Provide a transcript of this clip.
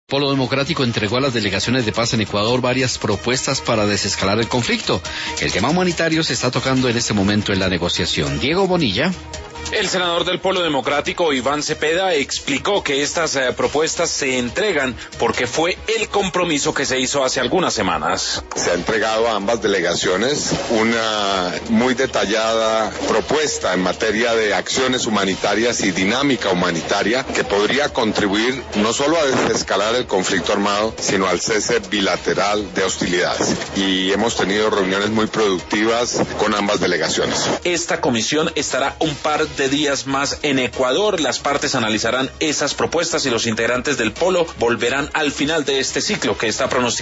Polo Democrático entregó a las delegaciones de paz en Ecuador varias propuestas para desescalar el conflicto. El tema humanitario se está tocando en este momento en la negociación. Diego Bonilla. El senador del Polo Democrático, Iván Cepeda, explicó que estas propuestas se entregan porque fue el compromiso que se hizo hace algunas semanas. Se ha entregado a ambas delegaciones una muy detallada propuesta en materia de acciones humanitarias y dinámica humanitaria que podría contribuir no solo a desescalar el conflicto armado, sino al cese bilateral de hostilidades. Y hemos tenido reuniones muy productivas con ambas delegaciones. Esta comisión estará un par de días más en Ecuador. Las partes analizarán esas propuestas y los integrantes del Polo volverán al final de este ciclo que está pronosticado